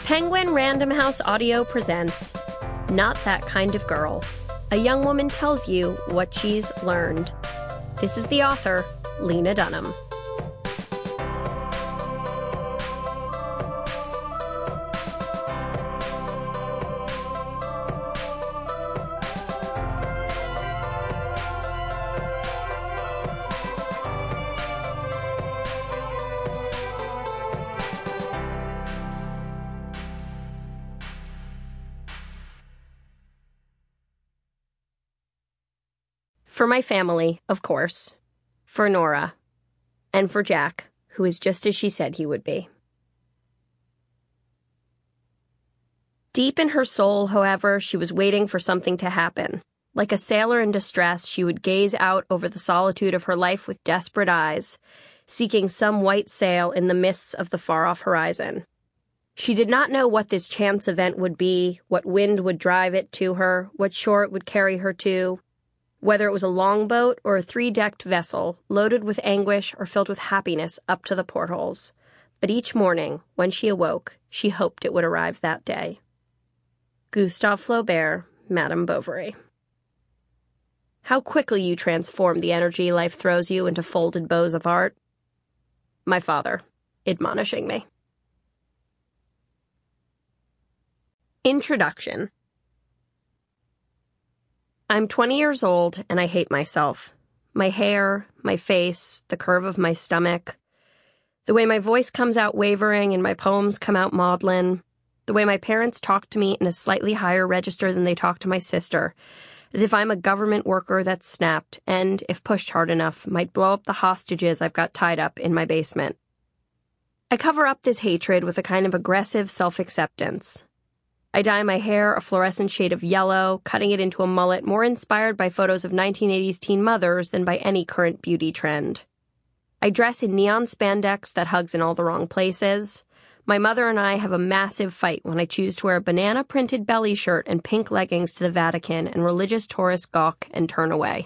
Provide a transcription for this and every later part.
Penguin Random House Audio presents Not That Kind of Girl. A young woman tells you what she's learned. This is the author, Lena Dunham. For my family, of course. For Nora. And for Jack, who is just as she said he would be. Deep in her soul, however, she was waiting for something to happen. Like a sailor in distress, she would gaze out over the solitude of her life with desperate eyes, seeking some white sail in the mists of the far-off horizon. She did not know what this chance event would be, what wind would drive it to her, what shore it would carry her to. Whether it was a longboat or a three-decked vessel, loaded with anguish or filled with happiness up to the portholes. But each morning, when she awoke, she hoped it would arrive that day. Gustave Flaubert, Madame Bovary. How quickly you transform the energy life throws you into folded bows of art. My father, admonishing me. Introduction. I'm 20 years old, and I hate myself. My hair, my face, the curve of my stomach, the way my voice comes out wavering and my poems come out maudlin, the way my parents talk to me in a slightly higher register than they talk to my sister, as if I'm a government worker that's snapped and, if pushed hard enough, might blow up the hostages I've got tied up in my basement. I cover up this hatred with a kind of aggressive self-acceptance. I dye my hair a fluorescent shade of yellow, cutting it into a mullet more inspired by photos of 1980s teen mothers than by any current beauty trend. I dress in neon spandex that hugs in all the wrong places. My mother and I have a massive fight when I choose to wear a banana-printed belly shirt and pink leggings to the Vatican, and religious tourists gawk and turn away.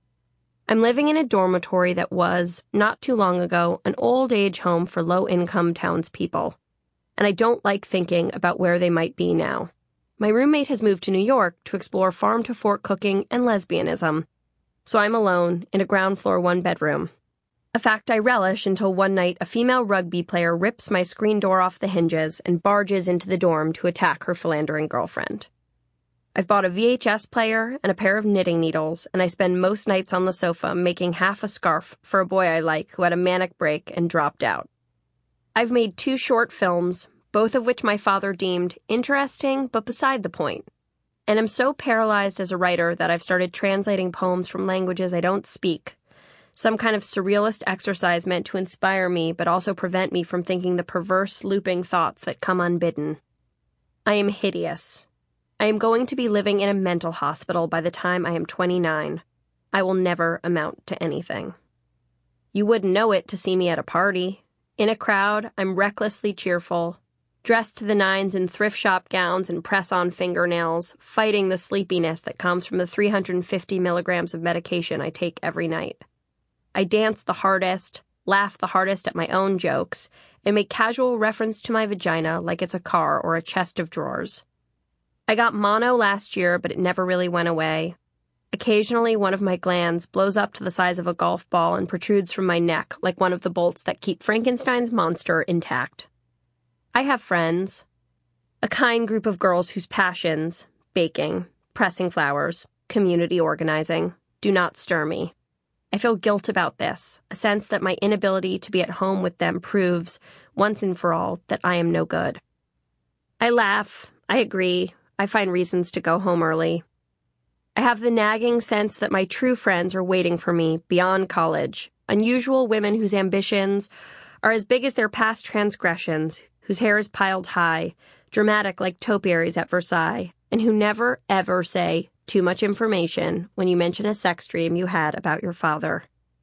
I'm living in a dormitory that was, not too long ago, an old-age home for low-income townspeople. And I don't like thinking about where they might be now. My roommate has moved to New York to explore farm-to-fork cooking and lesbianism. So I'm alone in a ground-floor one-bedroom. A fact I relish until one night a female rugby player rips my screen door off the hinges and barges into the dorm to attack her philandering girlfriend. I've bought a VHS player and a pair of knitting needles, and I spend most nights on the sofa making half a scarf for a boy I like who had a manic break and dropped out. I've made 2 short films, both of which my father deemed interesting but beside the point. And am so paralyzed as a writer that I've started translating poems from languages I don't speak. Some kind of surrealist exercise meant to inspire me but also prevent me from thinking the perverse, looping thoughts that come unbidden. I am hideous. I am going to be living in a mental hospital by the time I am 29. I will never amount to anything. You wouldn't know it to see me at a party. In a crowd, I'm recklessly cheerful, dressed to the nines in thrift shop gowns and press-on fingernails, fighting the sleepiness that comes from the 350 milligrams of medication I take every night. I dance the hardest, laugh the hardest at my own jokes, and make casual reference to my vagina like it's a car or a chest of drawers. I got mono last year, but it never really went away. Occasionally, one of my glands blows up to the size of a golf ball and protrudes from my neck like one of the bolts that keep Frankenstein's monster intact. I have friends. A kind group of girls whose passions, baking, pressing flowers, community organizing, do not stir me. I feel guilt about this, a sense that my inability to be at home with them proves, once and for all, that I am no good. I laugh, I agree, I find reasons to go home early. I have the nagging sense that my true friends are waiting for me beyond college, unusual women whose ambitions are as big as their past transgressions, whose hair is piled high, dramatic like topiaries at Versailles, and who never, ever say too much information when you mention a sex dream you had about your father.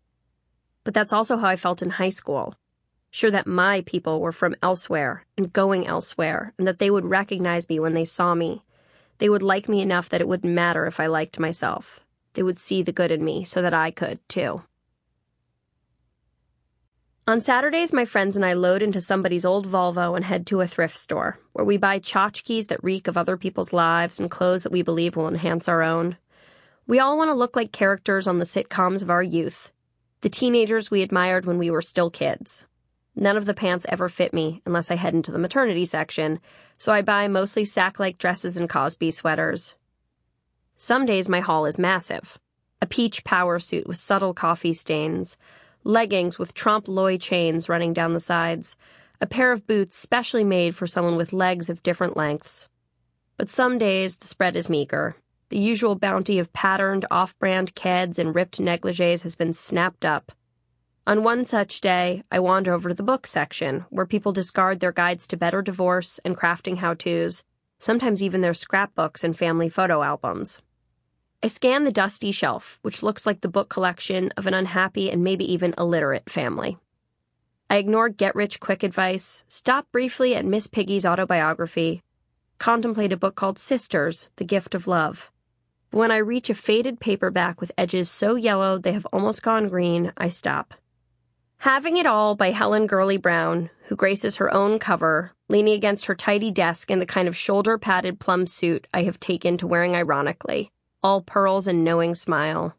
But that's also how I felt in high school, sure that my people were from elsewhere and going elsewhere, and that they would recognize me when they saw me. They would like me enough that it wouldn't matter if I liked myself. They would see the good in me so that I could, too. On Saturdays, my friends and I load into somebody's old Volvo and head to a thrift store, where we buy tchotchkes that reek of other people's lives and clothes that we believe will enhance our own. We all want to look like characters on the sitcoms of our youth, the teenagers we admired when we were still kids. None of the pants ever fit me unless I head into the maternity section, so I buy mostly sack-like dresses and Cosby sweaters. Some days my haul is massive. A peach power suit with subtle coffee stains, leggings with trompe-l'oeil chains running down the sides, a pair of boots specially made for someone with legs of different lengths. But some days the spread is meager. The usual bounty of patterned, off-brand keds and ripped negligees has been snapped up. On one such day, I wander over to the book section, where people discard their guides to better divorce and crafting how-tos, sometimes even their scrapbooks and family photo albums. I scan the dusty shelf, which looks like the book collection of an unhappy and maybe even illiterate family. I ignore get-rich-quick advice, stop briefly at Miss Piggy's autobiography, contemplate a book called Sisters, The Gift of Love. But when I reach a faded paperback with edges so yellow they have almost gone green, I stop. Having It All by Helen Gurley Brown, who graces her own cover, leaning against her tidy desk in the kind of shoulder-padded plum suit I have taken to wearing ironically, all pearls and knowing smile.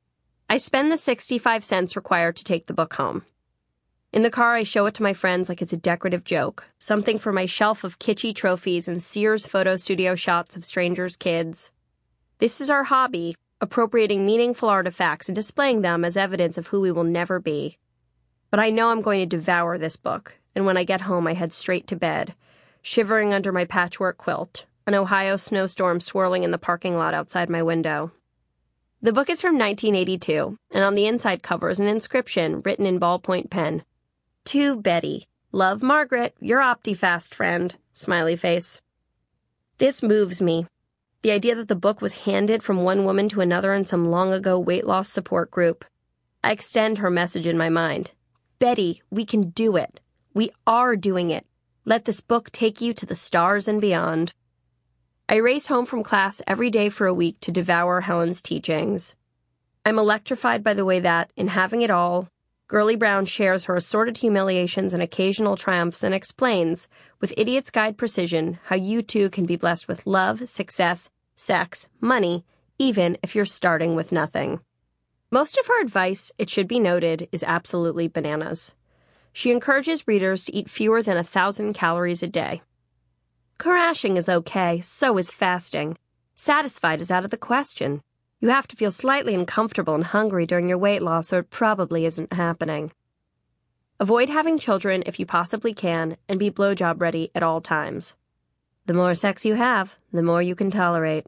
I spend the 65 cents required to take the book home. In the car, I show it to my friends like it's a decorative joke, something for my shelf of kitschy trophies and Sears photo studio shots of strangers' kids. This is our hobby, appropriating meaningful artifacts and displaying them as evidence of who we will never be. But I know I'm going to devour this book, and when I get home I head straight to bed, shivering under my patchwork quilt, an Ohio snowstorm swirling in the parking lot outside my window. The book is from 1982, and on the inside cover is an inscription written in ballpoint pen. To Betty. Love, Margaret, your OptiFast friend. Smiley face. This moves me. The idea that the book was handed from one woman to another in some long-ago weight loss support group. I extend her message in my mind. Betty, we can do it. We are doing it. Let this book take you to the stars and beyond. I race home from class every day for a week to devour Helen's teachings. I'm electrified by the way that, in Having It All, Gurley Brown shares her assorted humiliations and occasional triumphs and explains, with idiot's guide precision, how you too can be blessed with love, success, sex, money, even if you're starting with nothing. Most of her advice, it should be noted, is absolutely bananas. She encourages readers to eat fewer than 1,000 calories a day. Crashing is okay, so is fasting. Satisfied is out of the question. You have to feel slightly uncomfortable and hungry during your weight loss, or it probably isn't happening. Avoid having children if you possibly can, and be blowjob ready at all times. The more sex you have, the more you can tolerate.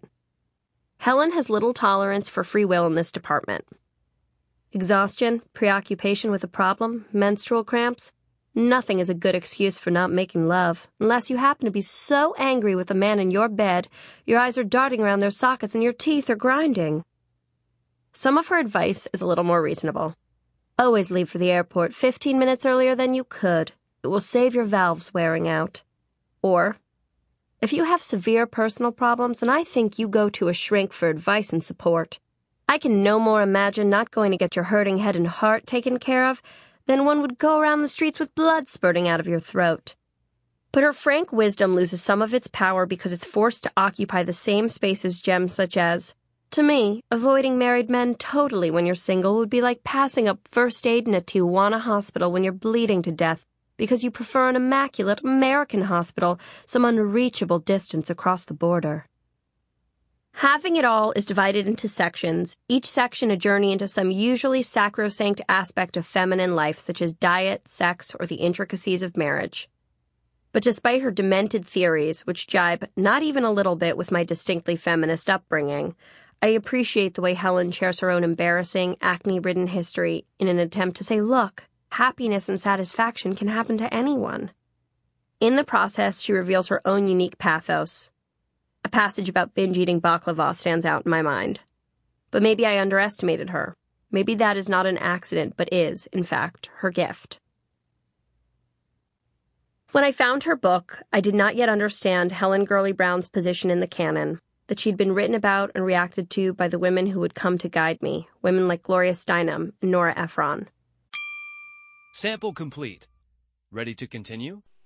Helen has little tolerance for free will in this department. Exhaustion, preoccupation with a problem, menstrual cramps. Nothing is a good excuse for not making love, unless you happen to be so angry with the man in your bed, your eyes are darting around their sockets and your teeth are grinding. Some of her advice is a little more reasonable. Always leave for the airport 15 minutes earlier than you could. It will save your valves wearing out. Or, if you have severe personal problems, then I think you go to a shrink for advice and support. I can no more imagine not going to get your hurting head and heart taken care of than one would go around the streets with blood spurting out of your throat. But her frank wisdom loses some of its power because it's forced to occupy the same space as gems such as, to me, avoiding married men totally when you're single would be like passing up first aid in a Tijuana hospital when you're bleeding to death because you prefer an immaculate American hospital some unreachable distance across the border. Having It All is divided into sections, each section a journey into some usually sacrosanct aspect of feminine life, such as diet, sex, or the intricacies of marriage. But despite her demented theories, which jibe not even a little bit with my distinctly feminist upbringing, I appreciate the way Helen shares her own embarrassing, acne-ridden history in an attempt to say, look, happiness and satisfaction can happen to anyone. In the process, she reveals her own unique pathos. A passage about binge-eating baklava stands out in my mind. But maybe I underestimated her. Maybe that is not an accident, but is, in fact, her gift. When I found her book, I did not yet understand Helen Gurley Brown's position in the canon, that she'd been written about and reacted to by the women who would come to guide me, women like Gloria Steinem and Nora Ephron. Sample complete. Ready to continue?